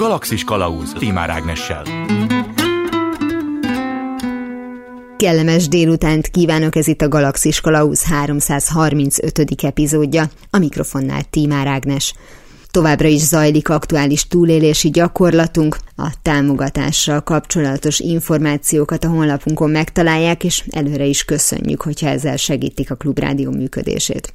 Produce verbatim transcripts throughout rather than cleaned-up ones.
Galaxis Kalauz Tímár Ágnessel. Kellemes délutánt kívánok, ez itt a Galaxis Kalauz háromszázharmincötödik epizódja, a mikrofonnál Tímár Ágnes. Továbbra is zajlik aktuális túlélési gyakorlatunk, a támogatással kapcsolatos információkat a honlapunkon megtalálják, és előre is köszönjük, hogyha ezzel segítik a Klubrádió működését.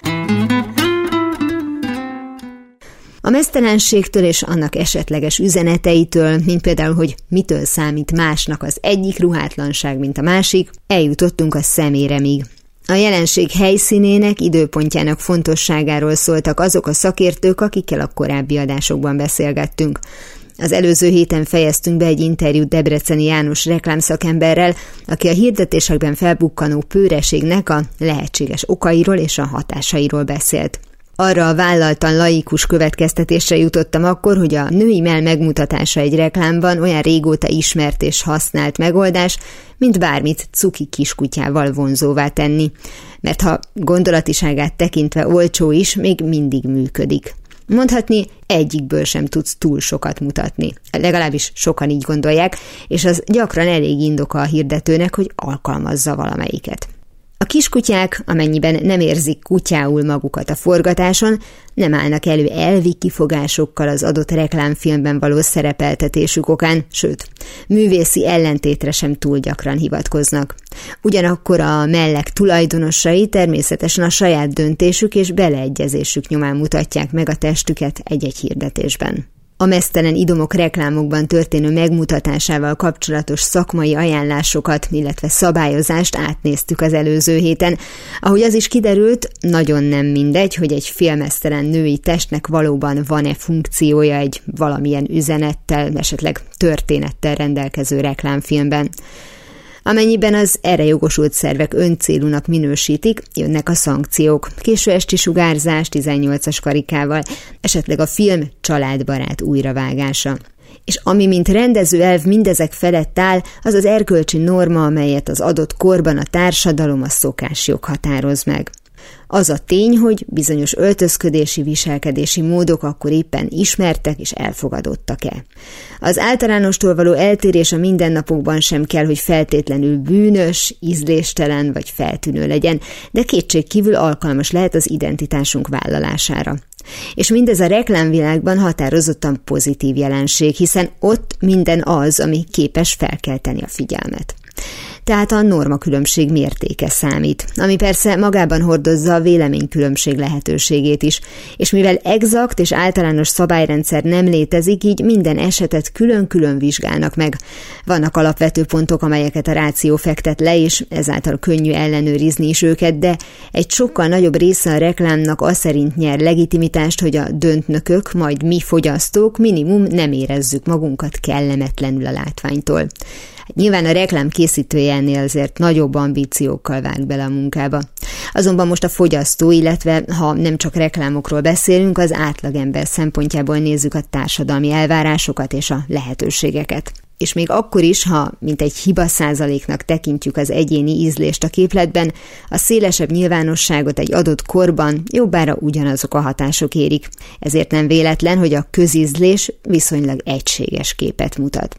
A meztelenségtől és annak esetleges üzeneteitől, mint például, hogy mitől számít másnak az egyik ruhátlanság, mint a másik, eljutottunk a szeméremig. A jelenség helyszínének, időpontjának fontosságáról szóltak azok a szakértők, akikkel a korábbi adásokban beszélgettünk. Az előző héten fejeztünk be egy interjút Debreceni János reklámszakemberrel, aki a hirdetésekben felbukkanó pőreségnek a lehetséges okairól és a hatásairól beszélt. Arra a vállaltan laikus következtetésre jutottam akkor, hogy a női mell megmutatása egy reklámban olyan régóta ismert és használt megoldás, mint bármit cuki kiskutyával vonzóvá tenni. Mert ha gondolatiságát tekintve olcsó is, még mindig működik. Mondhatni, egyikből sem tudsz túl sokat mutatni. Legalábbis sokan így gondolják, és az gyakran elég indoka a hirdetőnek, hogy alkalmazza valamelyiket. A kiskutyák, amennyiben nem érzik kutyául magukat a forgatáson, nem állnak elő elvi kifogásokkal az adott reklámfilmben való szerepeltetésük okán, sőt, művészi ellentétre sem túl gyakran hivatkoznak. Ugyanakkor a mellek tulajdonosai természetesen a saját döntésük és beleegyezésük nyomán mutatják meg a testüket egy-egy hirdetésben. A meztelen idomok reklámokban történő megmutatásával kapcsolatos szakmai ajánlásokat, illetve szabályozást átnéztük az előző héten. Ahogy az is kiderült, nagyon nem mindegy, hogy egy félmeztelen női testnek valóban van-e funkciója egy valamilyen üzenettel, esetleg történettel rendelkező reklámfilmben. Amennyiben az erre jogosult szervek öncélúnak minősítik, jönnek a szankciók, késő esti sugárzás tizennyolcas karikával, esetleg a film családbarát újravágása. És ami mint rendező elv mindezek felett áll, az az erkölcsi norma, amelyet az adott korban a társadalom, a szokásjog határoz meg. Az a tény, hogy bizonyos öltözködési, viselkedési módok akkor éppen ismertek és elfogadottak-e. Az általánostól való eltérés a mindennapokban sem kell, hogy feltétlenül bűnös, ízléstelen vagy feltűnő legyen, de kétségkívül alkalmas lehet az identitásunk vállalására. És mindez a reklámvilágban határozottan pozitív jelenség, hiszen ott minden az, ami képes felkelteni a figyelmet. Tehát a normakülönbség mértéke számít, ami persze magában hordozza a véleménykülönbség lehetőségét is, és mivel exakt és általános szabályrendszer nem létezik, így minden esetet külön-külön vizsgálnak meg. Vannak alapvető pontok, amelyeket a ráció fektet le, és ezáltal könnyű ellenőrizni is őket, de egy sokkal nagyobb része a reklámnak az szerint nyer legitimitást, hogy a döntnökök, majd mi fogyasztók minimum nem érezzük magunkat kellemetlenül a látványtól. Nyilván a reklám készítője ennél azért nagyobb ambíciókkal vág bele a munkába. Azonban most a fogyasztó, illetve ha nem csak reklámokról beszélünk, az átlagember szempontjából nézzük a társadalmi elvárásokat és a lehetőségeket. És még akkor is, ha mint egy hiba százaléknak tekintjük az egyéni ízlést a képletben, a szélesebb nyilvánosságot egy adott korban jobbára ugyanazok a hatások érik. Ezért nem véletlen, hogy a közízlés viszonylag egységes képet mutat.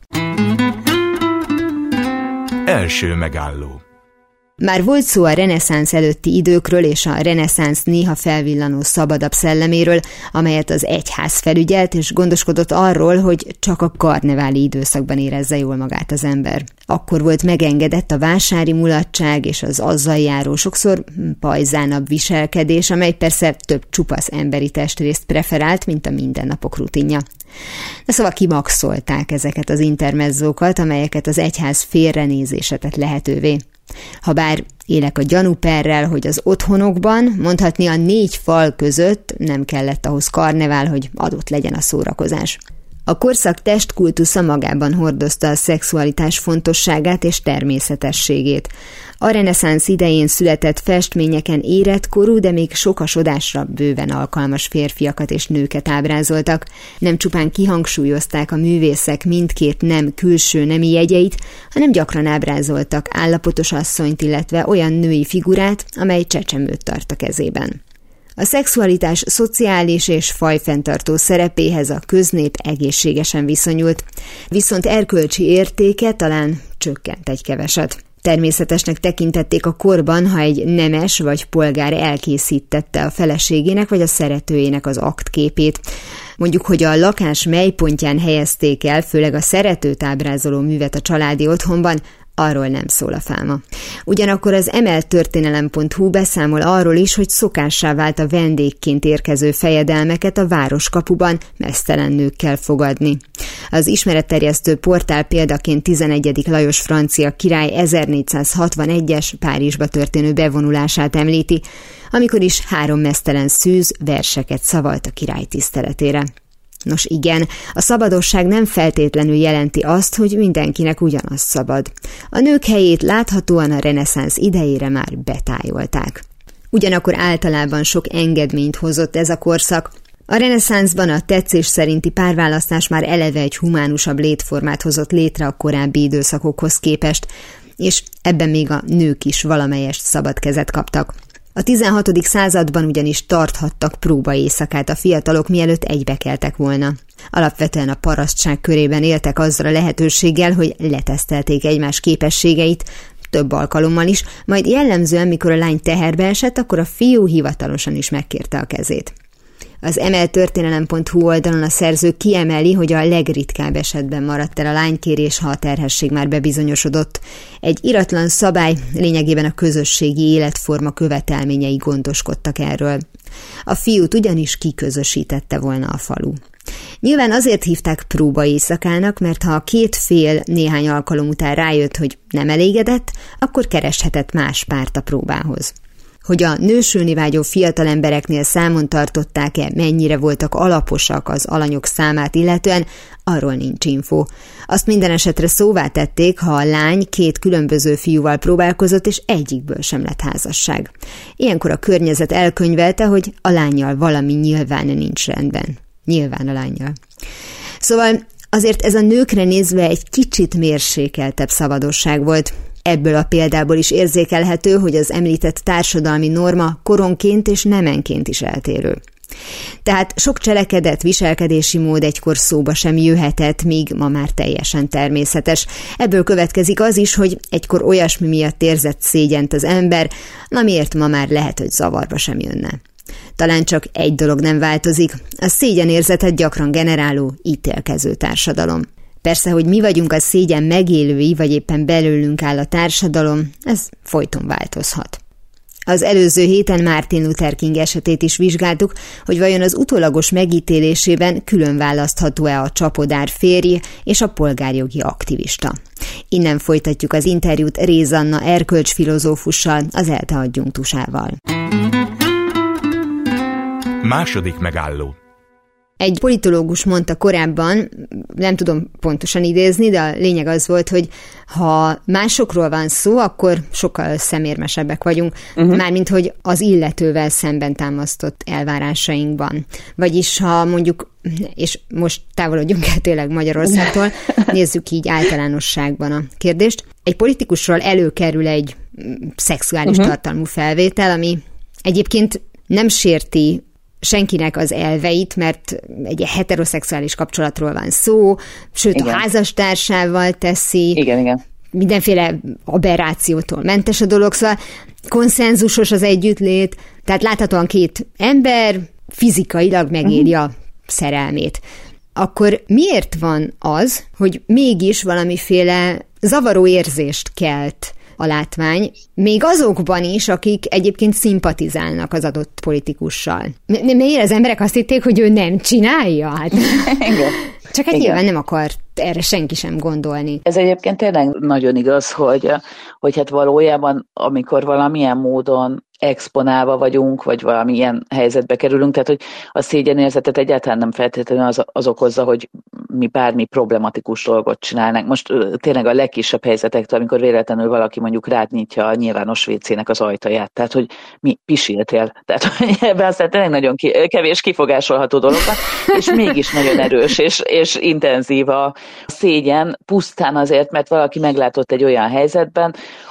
Első megálló. Már volt szó a reneszánsz előtti időkről és a reneszánsz néha felvillanó szabadabb szelleméről, amelyet az egyház felügyelt, és gondoskodott arról, hogy csak a karneváli időszakban érezze jól magát az ember. Akkor volt megengedett a vásári mulatság és az azzal járó sokszor pajzánabb viselkedés, amely persze több csupasz emberi testrészt preferált, mint a mindennapok rutinja. De szóval kimaxolták ezeket az intermezzókat, amelyeket az egyház félrenézése tett lehetővé. Habár élek a gyanúperrel, hogy az otthonokban, mondhatni a négy fal között nem kellett ahhoz karnevál, hogy adott legyen a szórakozás. A korszak testkultusza magában hordozta a szexualitás fontosságát és természetességét. A reneszánsz idején született festményeken érettkorú, de még sokasodásra bőven alkalmas férfiakat és nőket ábrázoltak. Nem csupán kihangsúlyozták a művészek mindkét nem külső nemi jegyeit, hanem gyakran ábrázoltak állapotos asszonyt, illetve olyan női figurát, amely csecsemőt tart a kezében. A szexualitás szociális és fajfenntartó szerepéhez a köznép egészségesen viszonyult, viszont erkölcsi értéke talán csökkent egy keveset. Természetesnek tekintették a korban, ha egy nemes vagy polgár elkészítette a feleségének vagy a szeretőjének az aktképét. Mondjuk, hogy a lakás mely pontján helyezték el, főleg a szeretőt ábrázoló művet a családi otthonban, arról nem szól a fáma. Ugyanakkor az emelt történelem pont hu beszámol arról is, hogy szokássá vált a vendégként érkező fejedelmeket a városkapuban meztelen nőkkel fogadni. Az ismeretterjesztő portál példaként tizenegyedik Lajos francia király ezernégyszázhatvanegyes Párizsba történő bevonulását említi, amikor is három meztelen szűz verseket szavalt a király tiszteletére. Nos igen, a szabadosság nem feltétlenül jelenti azt, hogy mindenkinek ugyanaz szabad. A nők helyét láthatóan a reneszánsz idejére már betájolták. Ugyanakkor általában sok engedményt hozott ez a korszak. A reneszánszban a tetszés szerinti párválasztás már eleve egy humánusabb létformát hozott létre a korábbi időszakokhoz képest, és ebben még a nők is valamelyest szabad kezet kaptak. A tizenhatodik században ugyanis tarthattak próbaéjszakát a fiatalok, mielőtt egybekeltek volna. Alapvetően a parasztság körében éltek azzal a lehetőséggel, hogy letesztelték egymás képességeit, több alkalommal is, majd jellemzően, mikor a lány teherbe esett, akkor a fiú hivatalosan is megkérte a kezét. Az emelt történelem pont hu oldalon a szerző kiemeli, hogy a legritkább esetben maradt el a lánykérés, ha a terhesség már bebizonyosodott. Egy iratlan szabály, lényegében a közösségi életforma követelményei gondoskodtak erről. A fiút ugyanis kiközösítette volna a falu. Nyilván azért hívták próbaéjszakának, mert ha a két fél néhány alkalom után rájött, hogy nem elégedett, akkor kereshetett más párt a próbához. Hogy a nősülni vágyó fiatal embereknél számon tartották-e, mennyire voltak alaposak az alanyok számát illetően, arról nincs infó. Azt minden esetre szóvá tették, ha a lány két különböző fiúval próbálkozott, és egyikből sem lett házasság. Ilyenkor a környezet elkönyvelte, hogy a lánnyal valami nyilván nincs rendben. Nyilván a lánnyal. Szóval azért ez a nőkre nézve egy kicsit mérsékeltebb szabadosság volt. Ebből a példából is érzékelhető, hogy az említett társadalmi norma koronként és nemenként is eltérő. Tehát sok cselekedet, viselkedési mód egykor szóba sem jöhetett, míg ma már teljesen természetes. Ebből következik az is, hogy egykor olyasmi miatt érzett szégyent az ember, na miért ma már lehet, hogy zavarba sem jönne. Talán csak egy dolog nem változik, a szégyenérzetet gyakran generáló, ítélkező társadalom. Persze, hogy mi vagyunk a szégyen megélői, vagy éppen belőlünk áll a társadalom, ez folyton változhat. Az előző héten Martin Luther King esetét is vizsgáltuk, hogy vajon az utólagos megítélésében külön választható-e a csapodár férj és a polgárjogi aktivista. Innen folytatjuk az interjút Réz Anna erkölcsfilozófussal, az ELTE adjunktusával. Második megálló. Egy politológus mondta korábban, nem tudom pontosan idézni, de a lényeg az volt, hogy ha másokról van szó, akkor sokkal szemérmesebbek vagyunk, uh-huh. mármint hogy az illetővel szemben támasztott elvárásainkban. Vagyis ha mondjuk, és most távolodjunk el tényleg Magyarországtól, nézzük így általánosságban a kérdést. Egy politikusról előkerül egy szexuális uh-huh. tartalmú felvétel, ami egyébként nem sérti senkinek az elveit, mert egy heteroszexuális kapcsolatról van szó, sőt igen. a házastársával teszi, igen, igen. mindenféle aberrációtól mentes a dolog, szóval konszenzusos az együttlét, tehát láthatóan két ember fizikailag megéli uh-huh. a szerelmét. Akkor miért van az, hogy mégis valamiféle zavaró érzést kelt a látvány, még azokban is, akik egyébként szimpatizálnak az adott politikussal. Miért az emberek azt hitték, hogy ő nem csinálja? Hát. Csak hát nyilván nem akart erre senki sem gondolni. Ez egyébként tényleg nagyon igaz, hogy, hogy hát valójában, amikor valamilyen módon exponálva vagyunk, vagy valamilyen helyzetbe kerülünk, tehát hogy a szégyenérzetet egyáltalán nem feltétlenül az, az okozza, hogy mi bármi problematikus dolgot csinálnánk. Most tényleg a legkisebb helyzetektől, amikor véletlenül valaki mondjuk rád nyitja a nyilvános vécének az ajtaját, tehát hogy mi pisiltél. Tehát hogy ebben aztán tényleg nagyon ki, kevés kifogásolható dolog van, és mégis nagyon erős és, és intenzív a szégyen, pusztán azért, mert valaki meglátott egy olyan helyzetben,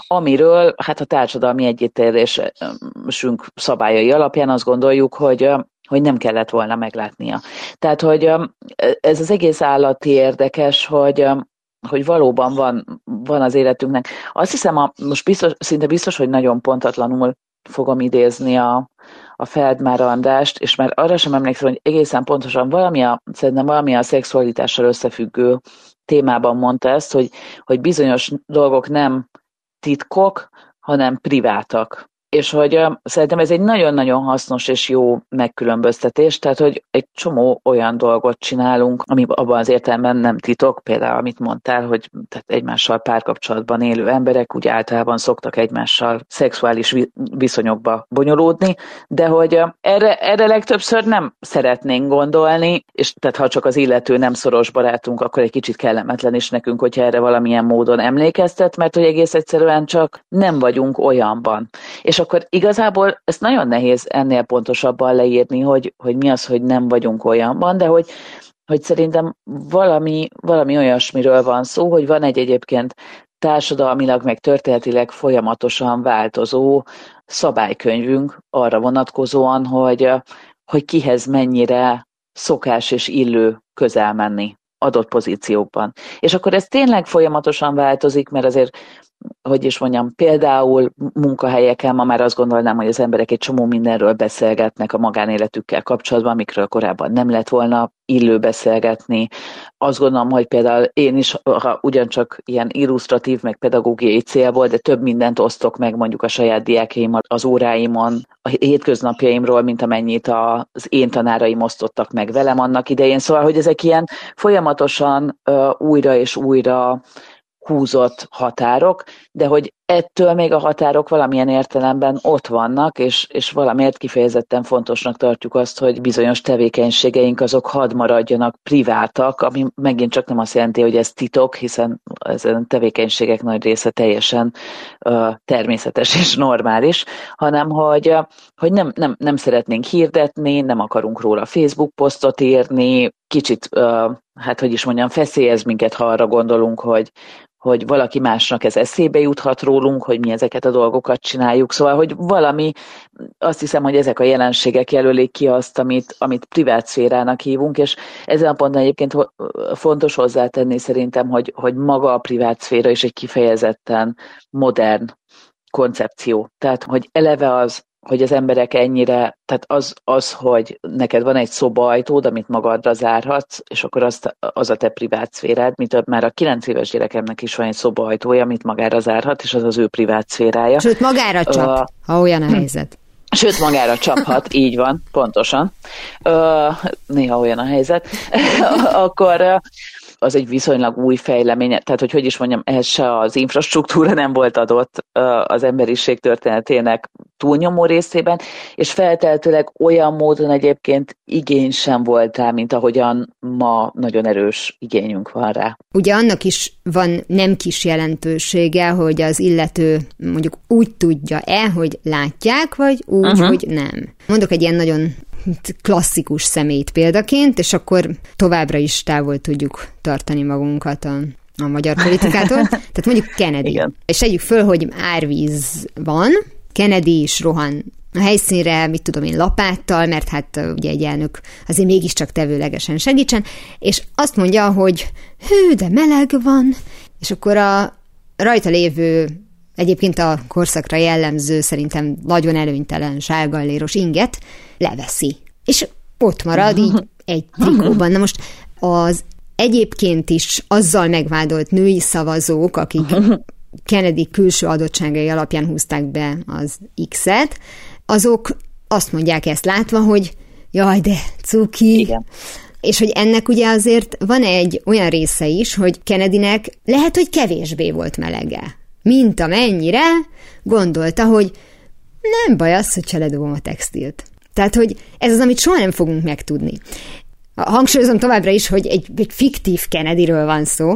amiről hát a társadalmi együttélésünk szabályai alapján azt gondoljuk, hogy, hogy nem kellett volna meglátnia. Tehát, hogy ez az egész állati érdekes, hogy, hogy valóban van, van az életünknek. Azt hiszem, a, most biztos, szinte biztos, hogy nagyon pontatlanul fogom idézni a, a Feldmár Andrást, és már arra sem emlékszem, hogy egészen pontosan valami a, szerintem valami a szexualitással összefüggő témában mondta ezt, hogy, hogy bizonyos dolgok nem titkok, hanem privátak. És hogy uh, szerintem ez egy nagyon-nagyon hasznos és jó megkülönböztetés, tehát hogy egy csomó olyan dolgot csinálunk, ami abban az értelemben nem titok, például amit mondtál, hogy tehát egymással párkapcsolatban élő emberek úgy általában szoktak egymással szexuális viszonyokba bonyolódni, de hogy uh, erre, erre legtöbbször nem szeretnénk gondolni, és tehát ha csak az illető nem szoros barátunk, akkor egy kicsit kellemetlen is nekünk, hogyha erre valamilyen módon emlékeztet, mert hogy egész egyszerűen csak nem vagyunk olyanban. És akkor igazából ezt nagyon nehéz ennél pontosabban leírni, hogy, hogy mi az, hogy nem vagyunk olyanban, de hogy, hogy szerintem valami, valami olyasmiről van szó, hogy van egy egyébként társadalmilag meg történetileg folyamatosan változó szabálykönyvünk arra vonatkozóan, hogy, hogy kihez mennyire szokás és illő közel menni adott pozíciókban. És akkor ez tényleg folyamatosan változik, mert azért hogy is mondjam, például munkahelyeken ma már azt gondolnám, hogy az emberek egy csomó mindenről beszélgetnek a magánéletükkel kapcsolatban, amikről korábban nem lett volna illő beszélgetni. Azt gondolom, hogy például én is, ha ugyancsak ilyen illusztratív, meg pedagógiai célból, de több mindent osztok meg mondjuk a saját diákjaimmal az óráimon, a hétköznapjaimról, mint amennyit az én tanáraim osztottak meg velem annak idején. Szóval, hogy ezek ilyen folyamatosan uh, újra és újra húzott határok, de hogy ettől még a határok valamilyen értelemben ott vannak, és, és valamiért kifejezetten fontosnak tartjuk azt, hogy bizonyos tevékenységeink azok hadd maradjanak privátak, ami megint csak nem azt jelenti, hogy ez titok, hiszen ezen tevékenységek nagy része teljesen uh, természetes és normális, hanem hogy, uh, hogy nem, nem, nem szeretnénk hirdetni, nem akarunk róla Facebook posztot írni, kicsit, uh, hát hogy is mondjam, feszélyez minket, ha arra gondolunk, hogy hogy valaki másnak ez eszébe juthat rólunk, hogy mi ezeket a dolgokat csináljuk. Szóval, hogy valami, azt hiszem, hogy ezek a jelenségek jelölik ki azt, amit, amit privát szférának hívunk, és ezen a ponton egyébként fontos hozzátenni szerintem, hogy, hogy maga a privát szféra is egy kifejezetten modern koncepció. Tehát, hogy eleve az, hogy az emberek ennyire, tehát az, az, hogy neked van egy szobaajtód, amit magadra zárhatsz, és akkor az, az a te privát szférád, mint már a kilenc éves gyerekemnek is van egy szobaajtója, amit magára zárhat, és az az ő privát szférája. Sőt, magára csap, uh, ha olyan a helyzet. Sőt, magára csaphat, így van, pontosan. Uh, néha olyan a helyzet. Akkor... Uh, az egy viszonylag új fejlemény, tehát hogy hogy is mondjam, ehhez se az infrastruktúra nem volt adott az emberiség történetének túlnyomó részében, és feltehetőleg olyan módon egyébként igény sem volt rá, mint ahogyan ma nagyon erős igényünk van rá. Ugye annak is van nem kis jelentősége, hogy az illető mondjuk úgy tudja-e, hogy látják, vagy úgy, uh-huh. hogy nem. Mondok egy ilyen nagyon klasszikus személyt példaként, és akkor továbbra is távol tudjuk tartani magunkat a, a magyar politikától. Tehát mondjuk Kennedy. Igen. És tegyük föl, hogy árvíz van, Kennedy is rohan a helyszínre, mit tudom én, lapáttal, mert hát ugye egy elnök azért mégiscsak tevőlegesen segítsen, és azt mondja, hogy hű, de meleg van, és akkor a rajta lévő, egyébként a korszakra jellemző, szerintem nagyon előnytelen sárgalléros inget leveszi. És ott marad így egy trikóban. Na most az egyébként is azzal megvádolt női szavazók, akik Kennedy külső adottságai alapján húzták be az X-et, azok azt mondják ezt látva, hogy jaj, de cuki. Igen. És hogy ennek ugye azért van egy olyan része is, hogy Kennedynek lehet, hogy kevésbé volt melege, mint amennyire gondolta, hogy nem baj az, hogyha ledobom a textilt. Tehát, hogy ez az, amit soha nem fogunk megtudni. Hangsúlyozom továbbra is, hogy egy, egy fiktív Kennedyről van szó,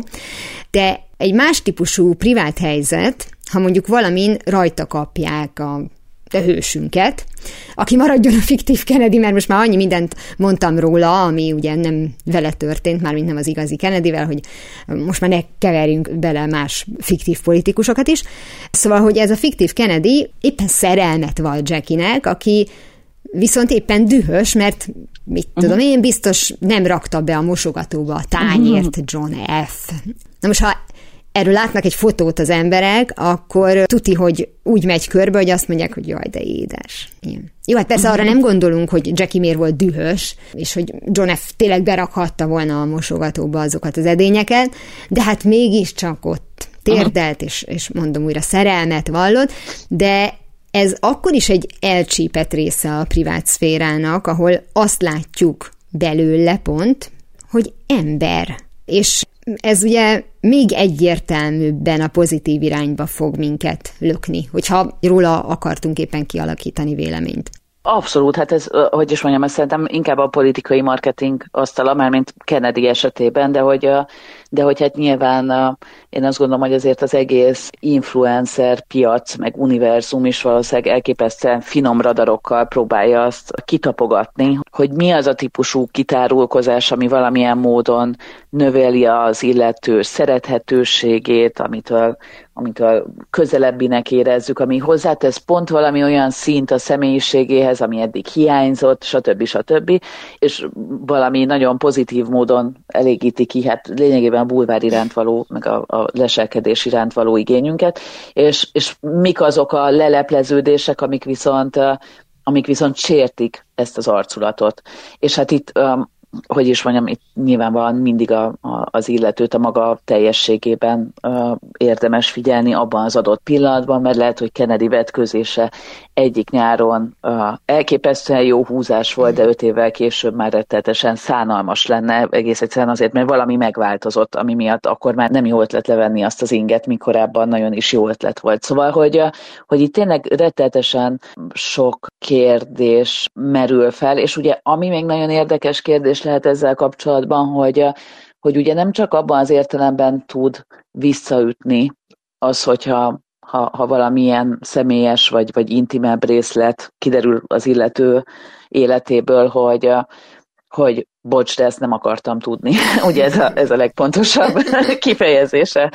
de egy más típusú privát helyzet, ha mondjuk valamin rajta kapják a a hősünket, aki maradjon a fiktív Kennedy, mert most már annyi mindent mondtam róla, ami ugye nem vele történt, mármint nem az igazi Kennedyvel, hogy most már ne keverjünk bele más fiktív politikusokat is. Szóval, hogy ez a fiktív Kennedy éppen szerelmet val Jackie-nek, aki viszont éppen dühös, mert mit uh-huh. tudom én, biztos nem rakta be a mosogatóba a tányért John F. Na most, ha erről látnak egy fotót az emberek, akkor tuti, hogy úgy megy körbe, hogy azt mondják, hogy jaj, de édes. Igen. Jó, hát persze arra nem gondolunk, hogy Jackie miért volt dühös, és hogy John F. tényleg berakhatta volna a mosogatóba azokat az edényeket, de hát mégiscsak ott térdelt, és, és mondom újra, szerelmet vallott, de ez akkor is egy elcsípett része a privát szférának, ahol azt látjuk belőle pont, hogy ember. És ez ugye még egyértelműbben a pozitív irányba fog minket lökni, hogyha róla akartunk éppen kialakítani véleményt. Abszolút, hát ez, hogy is mondjam, ezt szerintem inkább a politikai marketing asztala, már mint Kennedy esetében, de hogy, de hogy hát nyilván én azt gondolom, hogy azért az egész influencer piac, meg univerzum is valószínűleg elképesztően finom radarokkal próbálja azt kitapogatni, hogy mi az a típusú kitárulkozás, ami valamilyen módon növeli az illető szerethetőségét, amitől amitől közelebbinek érezzük, ami hozzátesz pont valami olyan szint a személyiségéhez, ami eddig hiányzott, stb. stb. És valami nagyon pozitív módon elégíti ki, hát lényegében a bulvár iránt való, meg a, a leselkedés iránt való igényünket, és, és mik azok a lelepleződések, amik viszont, amik viszont sértik ezt az arculatot. És hát itt hogy is mondjam, itt nyilvánvalóan mindig a, a, az illetőt a maga teljességében uh, érdemes figyelni abban az adott pillanatban, mert lehet, hogy Kennedy vetközése egyik nyáron uh, elképesztően jó húzás volt, de öt évvel később már rettenetesen szánalmas lenne, egész egyszerűen azért, mert valami megváltozott, ami miatt akkor már nem jó ötlet levenni azt az inget, mi korábban nagyon is jó ötlet volt. Szóval, hogy, uh, hogy itt tényleg rettenetesen sok kérdés merül fel, és ugye ami még nagyon érdekes kérdés lehet ezzel kapcsolatban, hogy, hogy ugye nem csak abban az értelemben tud visszaütni az, hogyha ha, ha valamilyen személyes vagy, vagy intimebb részlet kiderül az illető életéből, hogy, hogy bocs, de ezt nem akartam tudni. Ugye ez a, ez a legpontosabb kifejezése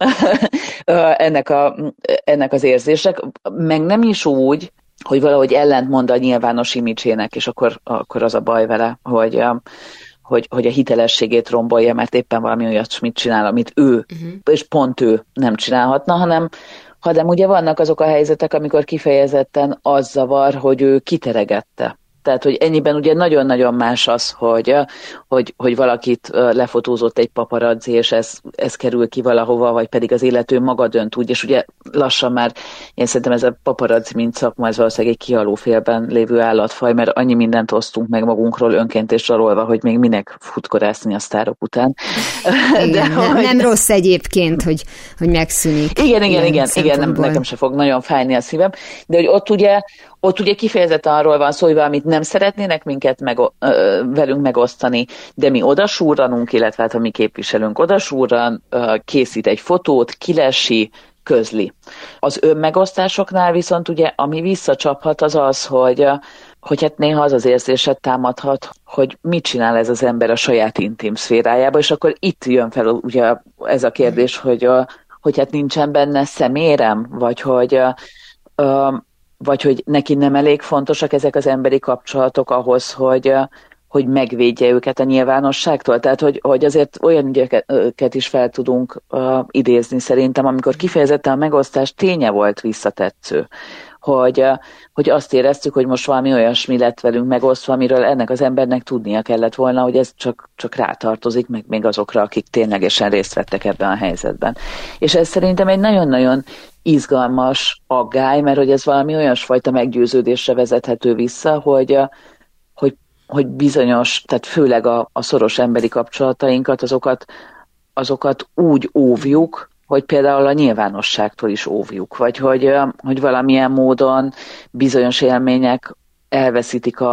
ennek, a, ennek az érzések, meg nem is úgy, hogy valahogy ellentmond a nyilvános imidzsének, és akkor, akkor az a baj vele, hogy, hogy, hogy a hitelességét rombolja, mert éppen valami olyasmit csinál, amit ő, uh-huh. és pont ő nem csinálhatna, hanem, hanem ugye vannak azok a helyzetek, amikor kifejezetten az zavar, hogy ő kiteregette. Tehát, hogy ennyiben ugye nagyon-nagyon más az, hogy, hogy, hogy valakit lefotózott egy paparazzi, és ez, ez kerül ki valahova, vagy pedig az illető maga dönt úgy, és ugye lassan már, én szerintem ez a paparazzi, mint szakma, ez valószínűleg egy kihalófélben lévő állatfaj, mert annyi mindent osztunk meg magunkról önként és zsarolva, hogy még minek futkorászni a sztárok után. Igen, de, nem, hogy... nem rossz egyébként, hogy, hogy megszűnik. Igen, igen, igen, igen nem, nekem se fog nagyon fájni a szívem, de hogy ott ugye Ott ugye kifejezetten arról van szó, hogy valamit nem szeretnének minket meg, ö, velünk megosztani, de mi odasúrranunk, illetve hát a mi képviselőnk odasúrran, ö, készít egy fotót, kilesi, közli. Az önmegosztásoknál viszont ugye, ami visszacsaphat, az az, hogy, hogy hát néha az az érzéset támadhat, hogy mit csinál ez az ember a saját intim szférájába, és akkor itt jön fel ugye ez a kérdés, hogy, hogy hát nincsen benne szemérem, vagy hogy... Ö, vagy hogy neki nem elég fontosak ezek az emberi kapcsolatok ahhoz, hogy, hogy megvédje őket a nyilvánosságtól. Tehát, hogy, hogy azért olyan ügyeket is fel tudunk uh, idézni szerintem, amikor kifejezetten a megosztás ténye volt visszatetsző. Hogy, uh, hogy azt éreztük, hogy most valami olyasmi lett velünk megosztva, amiről ennek az embernek tudnia kellett volna, hogy ez csak, csak rátartozik, meg még azokra, akik ténylegesen részt vettek ebben a helyzetben. És ez szerintem egy nagyon-nagyon izgalmas aggály, mert hogy ez valami olyasfajta meggyőződésre vezethető vissza, hogy, hogy, hogy bizonyos, tehát főleg a, a szoros emberi kapcsolatainkat, azokat, azokat úgy óvjuk, hogy például a nyilvánosságtól is óvjuk, vagy hogy, hogy valamilyen módon bizonyos élmények elveszítik a,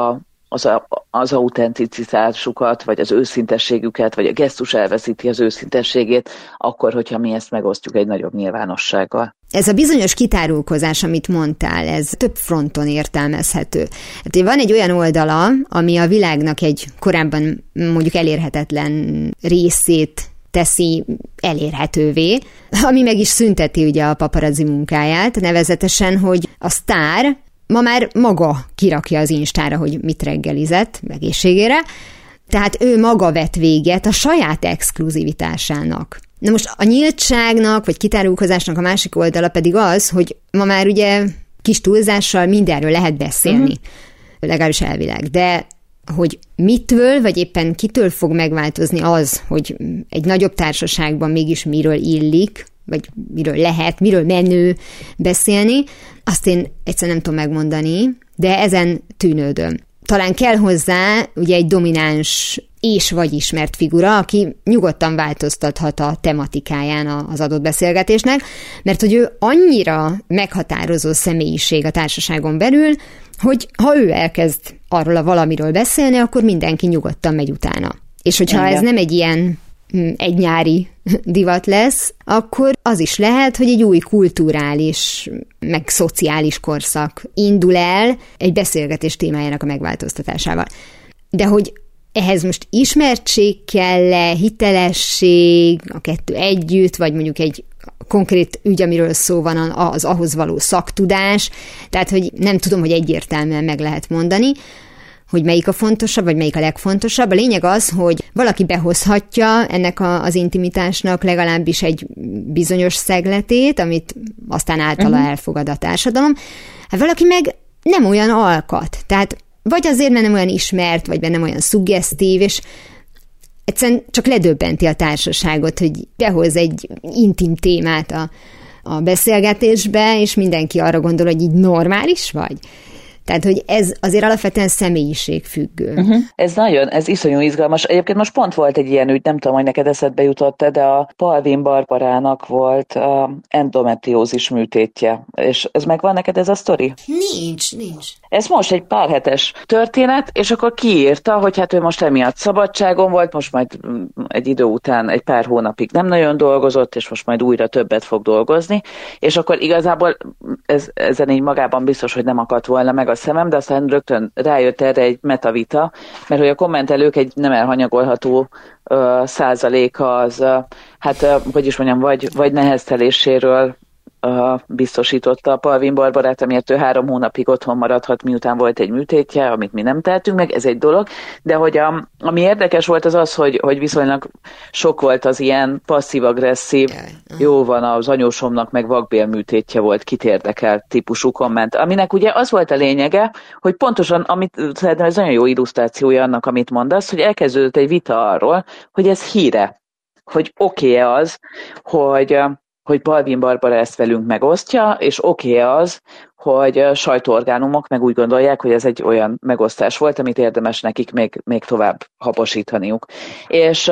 az, a, az autenticitásukat, vagy az őszintességüket, vagy a gesztus elveszíti az őszintességét, akkor, hogyha mi ezt megosztjuk egy nagyobb nyilvánossággal. Ez a bizonyos kitárulkozás, amit mondtál, ez több fronton értelmezhető. Hát van egy olyan oldala, ami a világnak egy korábban mondjuk elérhetetlen részét teszi elérhetővé, ami meg is szünteti ugye a paparazzi munkáját, nevezetesen, hogy a sztár ma már maga kirakja az Instára, hogy mit reggelizett egészségére, tehát ő maga vet véget a saját exkluzivitásának. Na most a nyíltságnak, vagy kitárulkozásnak a másik oldala pedig az, hogy ma már ugye kis túlzással mindenről lehet beszélni, uh-huh. legalábbis elvileg, de hogy mitől, vagy éppen kitől fog megváltozni az, hogy egy nagyobb társaságban mégis miről illik, vagy miről lehet, miről menő beszélni, azt én egyszerűen nem tudom megmondani, de ezen tűnődöm. Talán kell hozzá ugye egy domináns és vagy ismert figura, aki nyugodtan változtathat a tematikáján az adott beszélgetésnek, mert hogy ő annyira meghatározó személyiség a társaságon belül, hogy ha ő elkezd arról a valamiről beszélni, akkor mindenki nyugodtan megy utána. És hogyha igen. ez nem egy ilyen egy nyári divat lesz, akkor az is lehet, hogy egy új kulturális, meg szociális korszak indul el egy beszélgetés témájának a megváltoztatásával. De hogy ehhez most ismertség kell-e, hitelesség, a kettő együtt, vagy mondjuk egy konkrét ügy, amiről szó van, az ahhoz való szaktudás, tehát hogy nem tudom, hogy egyértelműen meg lehet mondani, hogy melyik a fontosabb, vagy melyik a legfontosabb. A lényeg az, hogy valaki behozhatja ennek a, az intimitásnak legalábbis egy bizonyos szegletét, amit aztán általa uh-huh. elfogad a társadalom. Hát valaki meg nem olyan alkat. Tehát vagy azért, mert nem olyan ismert, vagy mert nem olyan szuggesztív, és egyszerűen csak ledöbbenti a társaságot, hogy behoz egy intim témát a, a beszélgetésbe, és mindenki arra gondol, hogy így normális vagy. Tehát, hogy ez azért alapvetően személyiségfüggő. Uh-huh. Ez nagyon, ez iszonyú izgalmas. Egyébként most pont volt egy ilyen ügy, nem tudom, hogy neked eszedbe jutott, de a Palvin Barbarának volt uh, endometriózis műtétje. És ez megvan neked ez a sztori? Nincs, nincs. Ez most egy pár hetes történet, és akkor kiírta, hogy hát ő most emiatt szabadságon volt, most majd egy idő után egy pár hónapig nem nagyon dolgozott, és most majd újra többet fog dolgozni, és akkor igazából ez, ezen így magában biztos, hogy nem akadt volna meg a szemem, de aztán rögtön rájött erre egy metavita, mert hogy a kommentelők egy nem elhanyagolható uh, százaléka az, uh, hát uh, hogy is mondjam, vagy, vagy nehezteléséről uh, biztosította a Palvin Barbarát, amiért ő három hónapig otthon maradhat, miután volt egy műtétje, amit mi nem tehetünk meg, ez egy dolog, de hogy a, ami érdekes volt az az, hogy, hogy viszonylag sok volt az ilyen passzív-agresszív, jó van, az anyósomnak meg vakbélműtétje volt, kit érdekel típusú komment, aminek ugye az volt a lényege, hogy pontosan, amit szerintem ez nagyon jó illusztrációja annak, amit mondasz, hogy elkezdődött egy vita arról, hogy ez híre, hogy oké-e az, hogy hogy Palvin Barbara ezt velünk megosztja, és oké az, hogy sajtóorgánumok meg úgy gondolják, hogy ez egy olyan megosztás volt, amit érdemes nekik még, még tovább haposítaniuk. És,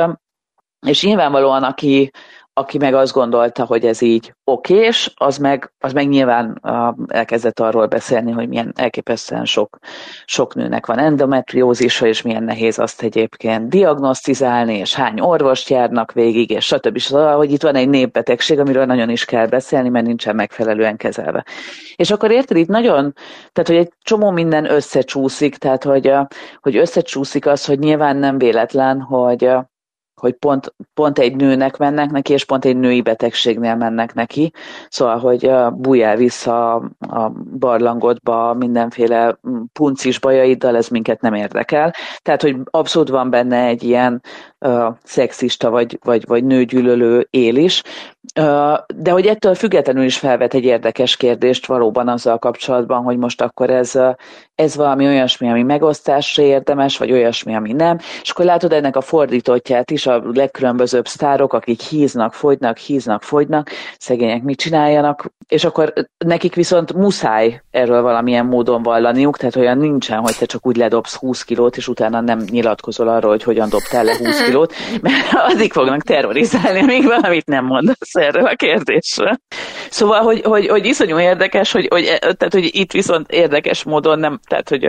és nyilvánvalóan, aki, aki meg azt gondolta, hogy ez így okés, az meg, az meg nyilván uh, elkezdett arról beszélni, hogy milyen elképesztően sok, sok nőnek van endometriózisa, és milyen nehéz azt egyébként diagnosztizálni, és hány orvost járnak végig, és stb. Szóval, hogy itt van egy népbetegség, amiről nagyon is kell beszélni, mert nincsen megfelelően kezelve. És akkor érted, itt nagyon, tehát hogy egy csomó minden összecsúszik, tehát hogy, uh, hogy összecsúszik az, hogy nyilván nem véletlen, hogy uh, hogy pont, pont egy nőnek mennek neki, és pont egy női betegségnél mennek neki. Szóval, hogy uh, bújjál vissza a, a barlangodba mindenféle puncis bajaiddal, ez minket nem érdekel. Tehát, hogy abszolút van benne egy ilyen uh, szexista vagy, vagy, vagy nőgyűlölő él is, uh, de hogy ettől függetlenül is felvet egy érdekes kérdést valóban azzal kapcsolatban, hogy most akkor ez, uh, ez valami olyasmi, ami megosztásra érdemes, vagy olyasmi, ami nem. És akkor látod ennek a fordítottját is, a legkülönbözőbb sztárok, akik híznak, fogynak, híznak, fogynak, szegények mit csináljanak, és akkor nekik viszont muszáj erről valamilyen módon vallaniuk, tehát olyan nincsen, hogy te csak úgy ledobsz húsz kilót, és utána nem nyilatkozol arról, hogy hogyan dobtál le húsz kilót, mert addig fognak terrorizálni, amíg valamit nem mondasz erről a kérdésről. Szóval, hogy, hogy, hogy iszonyú érdekes, hogy, hogy, tehát, hogy itt viszont érdekes módon nem, tehát, hogy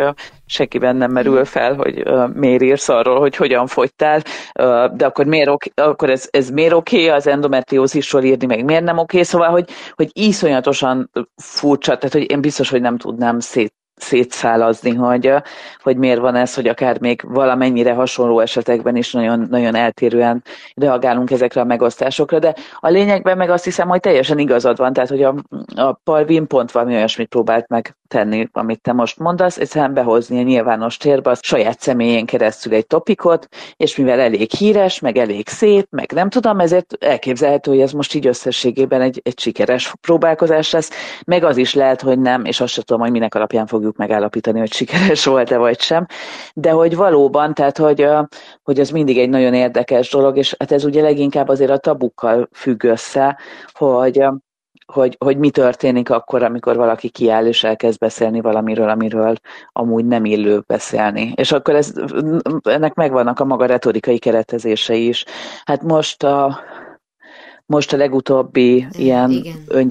senkiben nem merül fel, hogy uh, miért írsz arról, hogy hogyan fogytál, uh, de akkor, miért oké, akkor ez, ez miért oké okay, az endometriózisról írni, meg miért nem oké, okay? Szóval, hogy, hogy iszonyatosan furcsa, tehát hogy én biztos, hogy nem tudnám szét szétszálazni, hogy, hogy miért van ez, hogy akár még valamennyire hasonló esetekben is nagyon, nagyon eltérően reagálunk ezekre a megosztásokra, de a lényegben meg azt hiszem, hogy teljesen igazad van, tehát hogy a, a Parvin pont valami olyasmit próbált meg tenni, amit te most mondasz, egyszerűen behozni a nyilvános térbe a saját személyén keresztül egy topikot, és mivel elég híres, meg elég szép, meg nem tudom, ezért elképzelhető, hogy ez most így összességében egy, egy sikeres próbálkozás lesz, meg az is lehet, hogy nem, és azt sem tudom, hogy minek alapján fogjuk megállapítani, hogy sikeres volt-e vagy sem, de hogy valóban, tehát hogy, hogy ez mindig egy nagyon érdekes dolog, és hát ez ugye leginkább azért a tabukkal függ össze, hogy Hogy, hogy mi történik akkor, amikor valaki kiáll és elkezd beszélni valamiről, amiről amúgy nem illő beszélni. És akkor ez, ennek megvannak a maga retorikai keretezései is. Hát most a, most a legutóbbi ilyen Igen.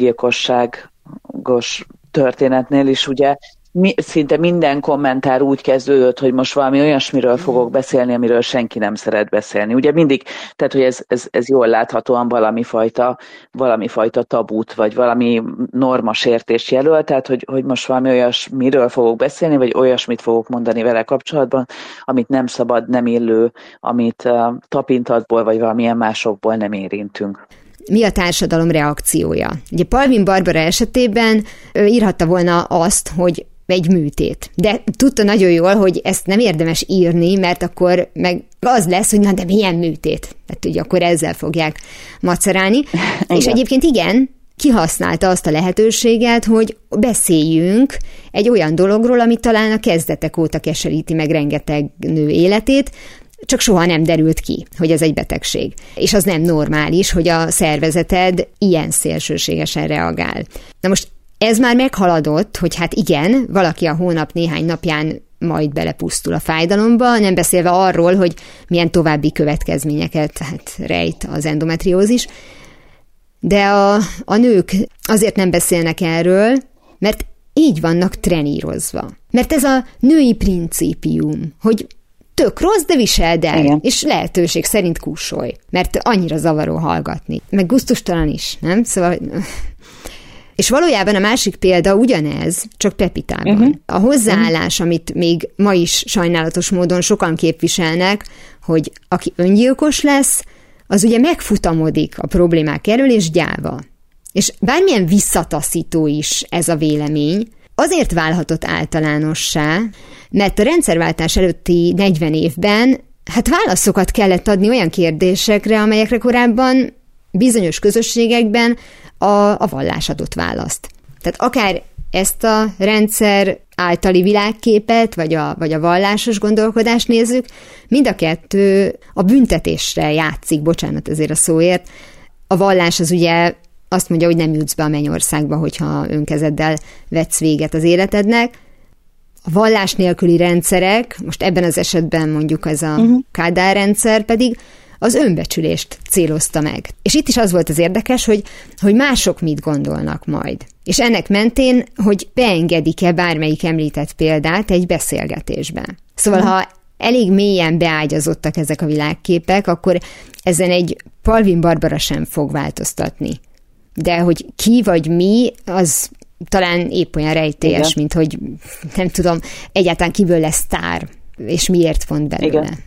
öngyilkosságos történetnél is ugye Mi, szinte minden kommentár úgy kezdődött, hogy most valami olyasmiről fogok beszélni, amiről senki nem szeret beszélni. Ugye mindig, tehát hogy ez, ez, ez jól láthatóan valami fajta, valami fajta tabut, vagy valami normasértést jelöl, tehát hogy, hogy most valami olyasmiről fogok beszélni, vagy olyasmit fogok mondani vele kapcsolatban, amit nem szabad, nem illő, amit uh, tapintatból, vagy valamilyen másokból nem érintünk. Mi a társadalom reakciója? Ugye Parvin Barbara esetében ő írhatta volna azt, hogy egy műtét. De tudta nagyon jól, hogy ezt nem érdemes írni, mert akkor meg az lesz, hogy na de milyen műtét? Tehát ugye akkor ezzel fogják macerálni. És egyébként igen, kihasználta azt a lehetőséget, hogy beszéljünk egy olyan dologról, ami talán a kezdetek óta keseríti meg rengeteg nő életét, csak soha nem derült ki, hogy ez egy betegség. És az nem normális, hogy a szervezeted ilyen szélsőségesen reagál. Na most ez már meghaladott, hogy hát igen, valaki a hónap néhány napján majd belepusztul a fájdalomba, nem beszélve arról, hogy milyen további következményeket hát, rejt az endometriózis. De a, a nők azért nem beszélnek erről, mert így vannak trenírozva. Mert ez a női principium, hogy tök rossz, de viseld el, igen. És lehetőség szerint kussolj, mert annyira zavaró hallgatni. Meg gusztustalan is, nem? Szóval... És valójában a másik példa ugyanez, csak Pepitában. Uh-huh. A hozzáállás, amit még ma is sajnálatos módon sokan képviselnek, hogy aki öngyilkos lesz, az ugye megfutamodik a problémák elől, és gyáva. És bármilyen visszataszító is ez a vélemény, azért válhatott általánossá, mert a rendszerváltás előtti negyven évben hát válaszokat kellett adni olyan kérdésekre, amelyekre korábban bizonyos közösségekben a, a vallás adott választ. Tehát akár ezt a rendszer általi világképet, vagy a, vagy a vallásos gondolkodást nézzük, mind a kettő a büntetésre játszik, bocsánat ezért a szóért. A vallás az ugye azt mondja, hogy nem jutsz be a mennyországba, hogyha önkezeddel vetsz véget az életednek. A vallás nélküli rendszerek, most ebben az esetben mondjuk ez a uh-huh. Kádár rendszer pedig az önbecsülést célozta meg. És itt is az volt az érdekes, hogy, hogy mások mit gondolnak majd. És ennek mentén, hogy beengedik-e bármelyik említett példát egy beszélgetésbe. Szóval, uh-huh. ha elég mélyen beágyazottak ezek a világképek, akkor ezen egy Parvin Barbara sem fog változtatni. De hogy ki vagy mi, az talán épp olyan rejtélyes, igen. mint hogy nem tudom, egyáltalán kiből lesz sztár, és miért pont belőle. Igen.